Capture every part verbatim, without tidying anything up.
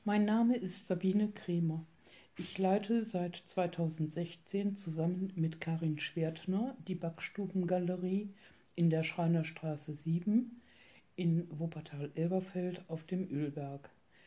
Mein Name ist Sabine Kremer. Ich leite seit zweitausendsechzehn zusammen mit Karin Schwertner die Backstubengalerie in der Schreinerstraße sieben in Wuppertal-Elberfeld auf dem Ölberg.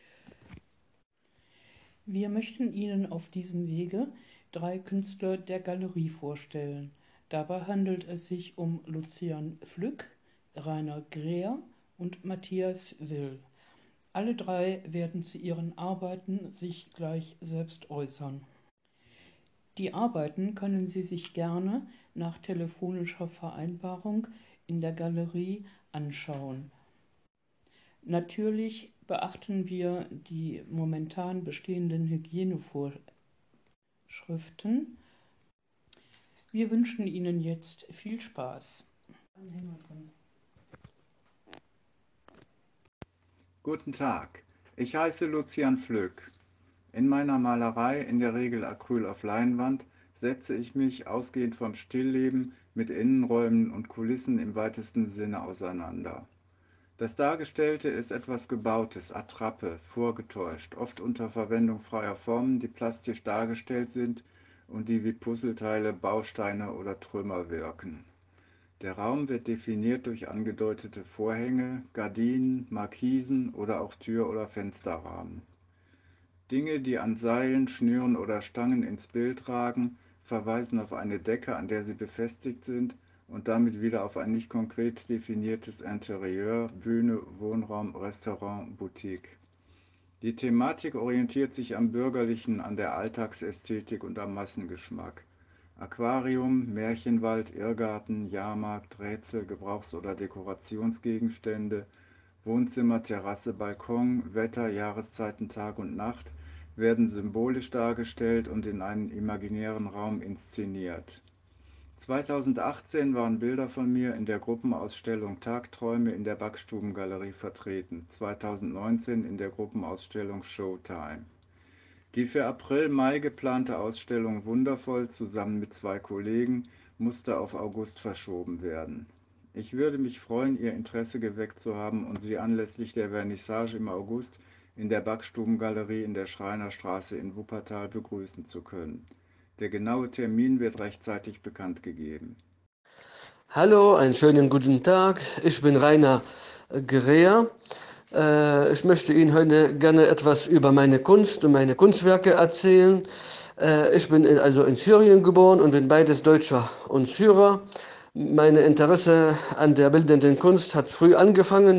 Wir möchten Ihnen auf diesem Wege drei Künstler der Galerie vorstellen. Dabei handelt es sich um Lucian Flück, Rainer Greer und Matthias Will. Alle drei werden zu ihren Arbeiten sich gleich selbst äußern. Die Arbeiten können Sie sich gerne nach telefonischer Vereinbarung in der Galerie anschauen. Natürlich beachten wir die momentan bestehenden Hygienevorschriften. Wir wünschen Ihnen jetzt viel Spaß. Guten Tag, ich heiße Lucian Flück. In meiner Malerei, in der Regel Acryl auf Leinwand, setze ich mich, ausgehend vom Stillleben, mit Innenräumen und Kulissen im weitesten Sinne auseinander. Das Dargestellte ist etwas Gebautes, Attrappe, vorgetäuscht, oft unter Verwendung freier Formen, die plastisch dargestellt sind und die wie Puzzleteile, Bausteine oder Trümmer wirken. Der Raum wird definiert durch angedeutete Vorhänge, Gardinen, Markisen oder auch Tür- oder Fensterrahmen. Dinge, die an Seilen, Schnüren oder Stangen ins Bild ragen, verweisen auf eine Decke, an der sie befestigt sind und damit wieder auf ein nicht konkret definiertes Interieur, Bühne, Wohnraum, Restaurant, Boutique. Die Thematik orientiert sich am Bürgerlichen, an der Alltagsästhetik und am Massengeschmack. Aquarium, Märchenwald, Irrgarten, Jahrmarkt, Rätsel, Gebrauchs- oder Dekorationsgegenstände, Wohnzimmer, Terrasse, Balkon, Wetter, Jahreszeiten, Tag und Nacht werden symbolisch dargestellt und in einen imaginären Raum inszeniert. zweitausendachtzehn waren Bilder von mir in der Gruppenausstellung Tagträume in der Backstubengalerie vertreten, zweitausendneunzehn in der Gruppenausstellung Showtime. Die für April-Mai geplante Ausstellung Wundervoll zusammen mit zwei Kollegen musste auf August verschoben werden. Ich würde mich freuen, Ihr Interesse geweckt zu haben und Sie anlässlich der Vernissage im August in der Backstubengalerie in der Schreinerstraße in Wuppertal begrüßen zu können. Der genaue Termin wird rechtzeitig bekannt gegeben. Hallo, einen schönen guten Tag. Ich bin Rainer Greer. Äh, ich möchte Ihnen heute gerne etwas über meine Kunst und meine Kunstwerke erzählen. Äh, ich bin in, also in Syrien geboren und bin beides Deutscher und Syrer. Meine Interesse an der bildenden Kunst hat früh angefangen,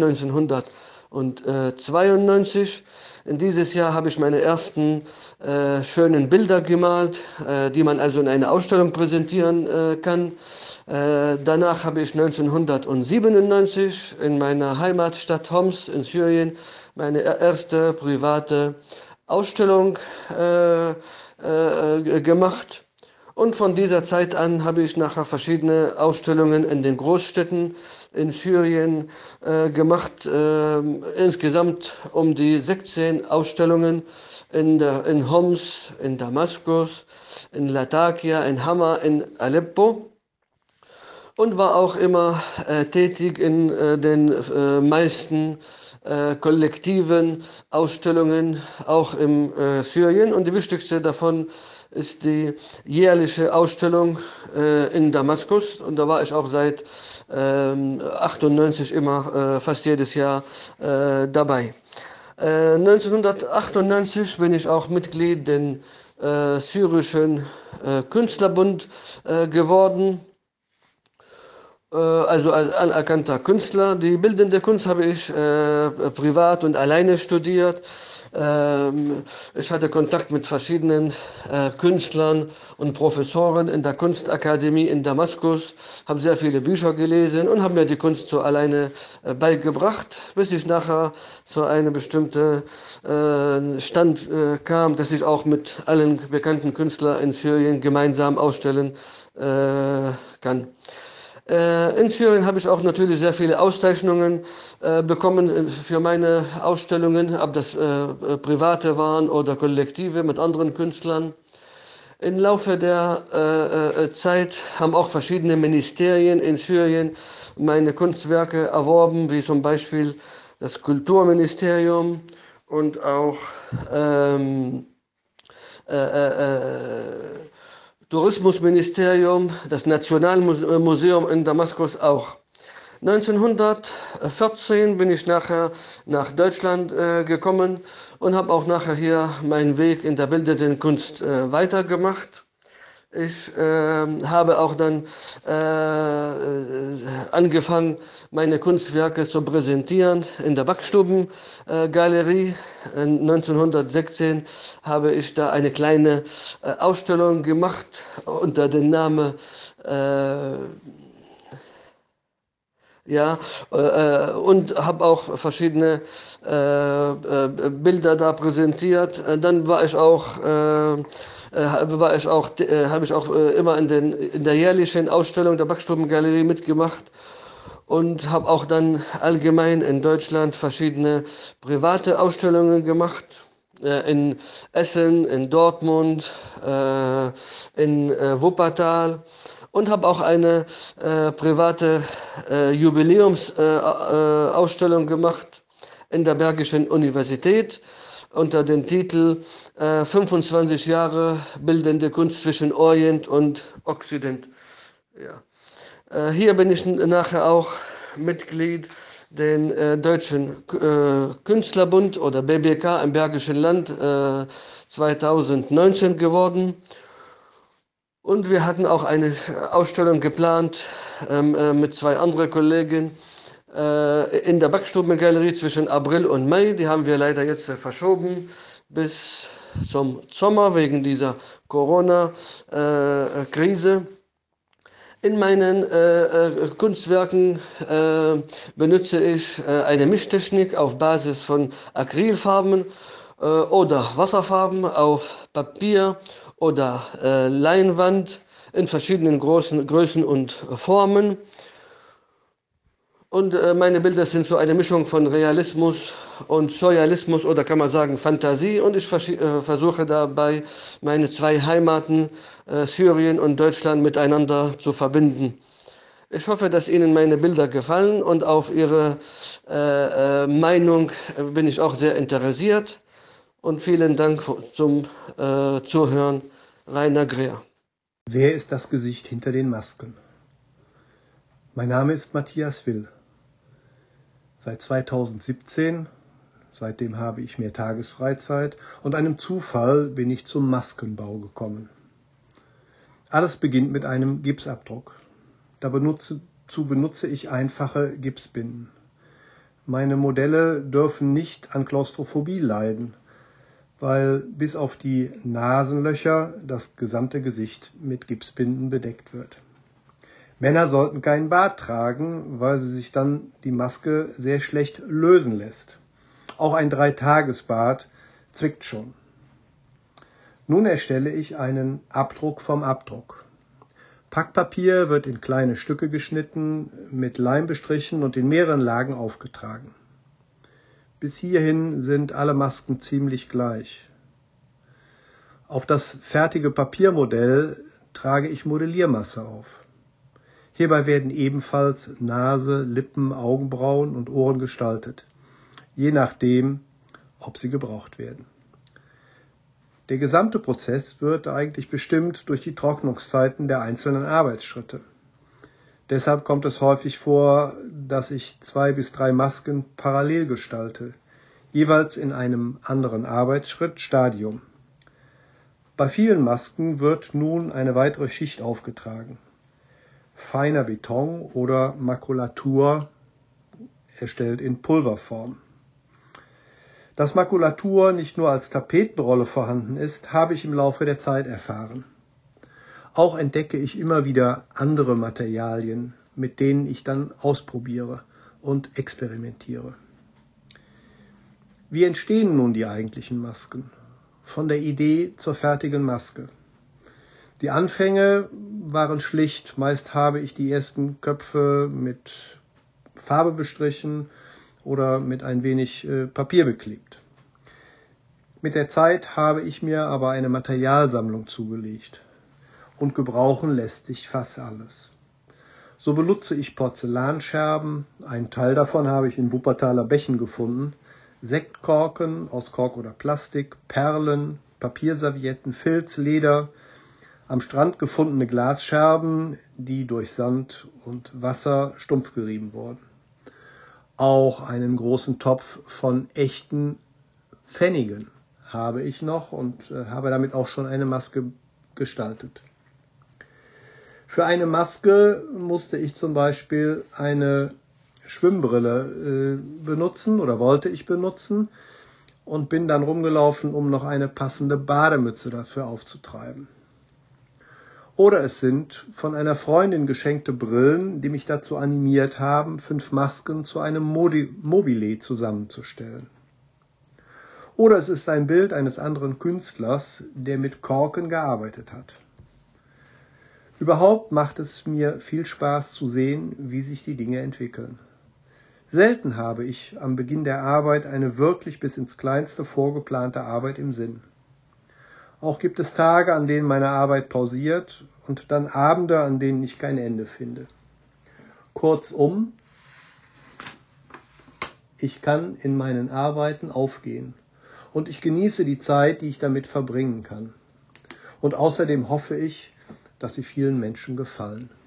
neunzehnhundertzweiundneunzig. In dieses Jahr habe ich meine ersten äh, schönen Bilder gemalt, äh, die man also in einer Ausstellung präsentieren äh, kann. Äh, danach habe ich neunzehnhundertsiebenundneunzig in meiner Heimatstadt Homs in Syrien meine erste private Ausstellung äh, äh, gemacht. Und von dieser Zeit an habe ich nachher verschiedene Ausstellungen in den Großstädten in Syrien äh, gemacht. Äh, insgesamt um die sechzehn Ausstellungen in, der, in Homs, in Damaskus, in Latakia, in Hama, in Aleppo. Und war auch immer äh, tätig in äh, den äh, meisten äh, kollektiven Ausstellungen, auch in äh, Syrien. Und die wichtigste davon ist die jährliche Ausstellung äh, in Damaskus. Und da war ich auch seit ähm, achtundneunzig immer äh, fast jedes Jahr äh, dabei. Äh, neunzehnhundertachtundneunzig bin ich auch Mitglied den äh, syrischen äh, Künstlerbund äh, geworden. Also als anerkannter Künstler. Die bildende Kunst habe ich äh, privat und alleine studiert. Ähm, ich hatte Kontakt mit verschiedenen äh, Künstlern und Professoren in der Kunstakademie in Damaskus, habe sehr viele Bücher gelesen und habe mir die Kunst so alleine äh, beigebracht, bis ich nachher zu einem bestimmten äh, Stand äh, kam, dass ich auch mit allen bekannten Künstlern in Syrien gemeinsam ausstellen äh, kann. In Syrien habe ich auch natürlich sehr viele Auszeichnungen äh, bekommen für meine Ausstellungen, ob das äh, private waren oder kollektive mit anderen Künstlern. Im Laufe der äh, äh, Zeit haben auch verschiedene Ministerien in Syrien meine Kunstwerke erworben, wie zum Beispiel das Kulturministerium und auch ähm, äh, äh, Tourismusministerium, das Nationalmuseum in Damaskus auch. neunzehnhundertvierzehn bin ich nachher nach Deutschland äh, gekommen und habe auch nachher hier meinen Weg in der bildenden Kunst äh, weitergemacht. Ich äh, habe auch dann äh, angefangen, meine Kunstwerke zu präsentieren in der Backstubengalerie. Äh, neunzehnhundertsechzehn habe ich da eine kleine äh, Ausstellung gemacht unter dem Namen äh, ja, äh, und habe auch verschiedene äh, äh, Bilder da präsentiert. Äh, Dann war ich auch, äh, äh, war ich auch, äh, habe ich auch äh, immer in, den, in der jährlichen Ausstellung der Backstubengalerie mitgemacht und habe auch dann allgemein in Deutschland verschiedene private Ausstellungen gemacht. Äh, In Essen, in Dortmund, äh, in äh, Wuppertal und habe auch eine äh, private äh, Jubiläumsausstellung äh, äh, Ausstellung gemacht in der Bergischen Universität unter dem Titel äh, fünfundzwanzig Jahre bildende Kunst zwischen Orient und Okzident. Ja. Äh, hier bin ich nachher auch Mitglied den äh, Deutschen äh, Künstlerbund oder B B K im Bergischen Land äh, zweitausendneunzehn geworden. Und wir hatten auch eine Ausstellung geplant ähm, äh, mit zwei anderen Kollegen äh, in der Backstubengalerie zwischen April und Mai. Die haben wir leider jetzt äh, verschoben bis zum Sommer wegen dieser Corona-Krise. In meinen äh, äh, Kunstwerken äh, benutze ich äh, eine Mischtechnik auf Basis von Acrylfarben äh, oder Wasserfarben auf Papier oder äh, Leinwand in verschiedenen großen Größen und Formen. Und äh, meine Bilder sind so eine Mischung von Realismus und Surrealismus oder kann man sagen Fantasie. Und ich vers äh, versuche dabei, meine zwei Heimaten, äh, Syrien und Deutschland, miteinander zu verbinden. Ich hoffe, dass Ihnen meine Bilder gefallen und auf Ihre äh, äh, Meinung bin ich auch sehr interessiert. Und vielen Dank zum äh, Zuhören. Rainer Greer. Wer ist das Gesicht hinter den Masken? Mein Name ist Matthias Will. Seit zweitausendsiebzehn, seitdem habe ich mehr Tagesfreizeit und einem Zufall bin ich zum Maskenbau gekommen. Alles beginnt mit einem Gipsabdruck. Da benutze, zu benutze ich einfache Gipsbinden. Meine Modelle dürfen nicht an Klaustrophobie leiden, weil bis auf die Nasenlöcher das gesamte Gesicht mit Gipsbinden bedeckt wird. Männer sollten keinen Bart tragen, weil sie sich dann die Maske sehr schlecht lösen lässt. Auch ein Dreitagesbart zwickt schon. Nun erstelle ich einen Abdruck vom Abdruck. Packpapier wird in kleine Stücke geschnitten, mit Leim bestrichen und in mehreren Lagen aufgetragen. Bis hierhin sind alle Masken ziemlich gleich. Auf das fertige Papiermodell trage ich Modelliermasse auf. Hierbei werden ebenfalls Nase, Lippen, Augenbrauen und Ohren gestaltet, je nachdem, ob sie gebraucht werden. Der gesamte Prozess wird eigentlich bestimmt durch die Trocknungszeiten der einzelnen Arbeitsschritte. Deshalb kommt es häufig vor, dass ich zwei bis drei Masken parallel gestalte, jeweils in einem anderen Arbeitsschritt, Stadium. Bei vielen Masken wird nun eine weitere Schicht aufgetragen. Feiner Beton oder Makulatur erstellt in Pulverform. Dass Makulatur nicht nur als Tapetenrolle vorhanden ist, habe ich im Laufe der Zeit erfahren. Auch entdecke ich immer wieder andere Materialien, mit denen ich dann ausprobiere und experimentiere. Wie entstehen nun die eigentlichen Masken? Von der Idee zur fertigen Maske. Die Anfänge waren schlicht, meist habe ich die ersten Köpfe mit Farbe bestrichen oder mit ein wenig äh, Papier beklebt. Mit der Zeit habe ich mir aber eine Materialsammlung zugelegt und gebrauchen lässt sich fast alles. So benutze ich Porzellanscherben, einen Teil davon habe ich in Wuppertaler Bächen gefunden, Sektkorken aus Kork oder Plastik, Perlen, Papierservietten, Filz, Leder, am Strand gefundene Glasscherben, die durch Sand und Wasser stumpf gerieben wurden. Auch einen großen Topf von echten Pfennigen habe ich noch und äh, habe damit auch schon eine Maske gestaltet. Für eine Maske musste ich zum Beispiel eine Schwimmbrille äh, benutzen oder wollte ich benutzen und bin dann rumgelaufen, um noch eine passende Bademütze dafür aufzutreiben. Oder es sind von einer Freundin geschenkte Brillen, die mich dazu animiert haben, fünf Masken zu einem Modi- Mobile zusammenzustellen. Oder es ist ein Bild eines anderen Künstlers, der mit Korken gearbeitet hat. Überhaupt macht es mir viel Spaß zu sehen, wie sich die Dinge entwickeln. Selten habe ich am Beginn der Arbeit eine wirklich bis ins Kleinste vorgeplante Arbeit im Sinn. Auch gibt es Tage, an denen meine Arbeit pausiert und dann Abende, an denen ich kein Ende finde. Kurzum, ich kann in meinen Arbeiten aufgehen und ich genieße die Zeit, die ich damit verbringen kann. Und außerdem hoffe ich, dass sie vielen Menschen gefallen.